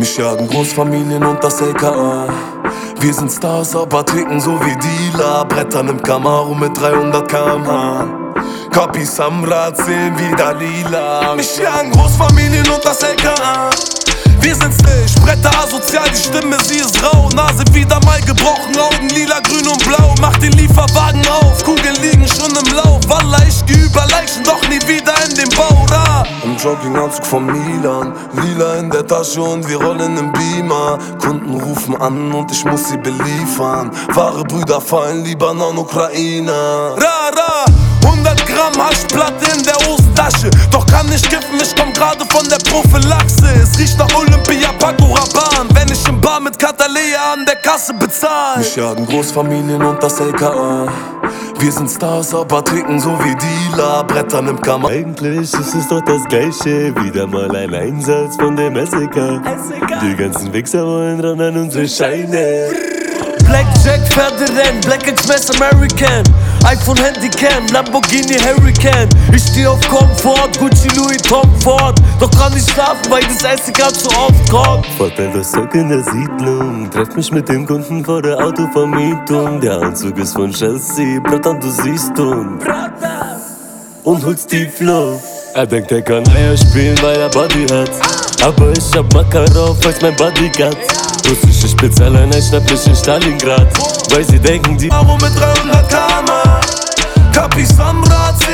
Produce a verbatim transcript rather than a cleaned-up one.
Mich jagen Großfamilien und das L K A. Wir sind Stars, aber ticken so wie Dealer. Brettern im Camaro mit dreihundert Kilometer pro Stunde. Kapis am Rad sehen wieder lila. Mich jagen Großfamilien und das L K A. Wir sind Stitch, Bretter asozial, die Stimme, sie ist rau. Nase wieder mal gebrochen, Augen lila, grün und blau. Mach den Lieferwagen auf, Kugeln liegen schon im Lauf. Wallah, ich geh über Leichen, doch nie wieder in den Bau. Da im Jogginganzug von Milan, lila in der Tasche und wir rollen im Beamer. Kunden rufen an und ich muss sie beliefern. Wahre Brüder fallen, Libanon, Ukraine. Ra, ra, hundert Gramm Haschplatte in der Hosentasche. Doch kann nicht kiffen, ich komm gerade von der Prophylaxe. Es riecht nach Olympia, Paco Rabanne. Wenn ich im Bar mit Katalea an der Kasse bezahl. Mich jagen Großfamilien und das L K A. Wir sind Stars, aber ticken so wie Dealer. Brettern im Kammer. Eigentlich ist es doch das Gleiche. Wieder mal ein Einsatz von dem S E K. Die ganzen Wichser wollen ran an unsere Scheine. Blackjack, Pferderennen, Black Express American, iPhone Handycam, Lamborghini Hurricane. Ich steh auf Komfort, Gucci Louis Tom Ford. Doch kann nicht schlafen, weil das Essen grad so oft kommt. Vorteil das Zock in der Siedlung. Treff mich mit dem Kunden vor der Autovermietung. Der Anzug ist von Chelsea, Bratan, du siehst und und holst die Flow. Er denkt, er kann Eier spielen, weil er Body hat. Aber ich hab Makarov als mein Bodyguard. Russische Spezialeinheit schnappt mich in Stalingrad. Weil sie denken, die Aro mit dreihundert Kilometer pro Stunde. Kapis am Rad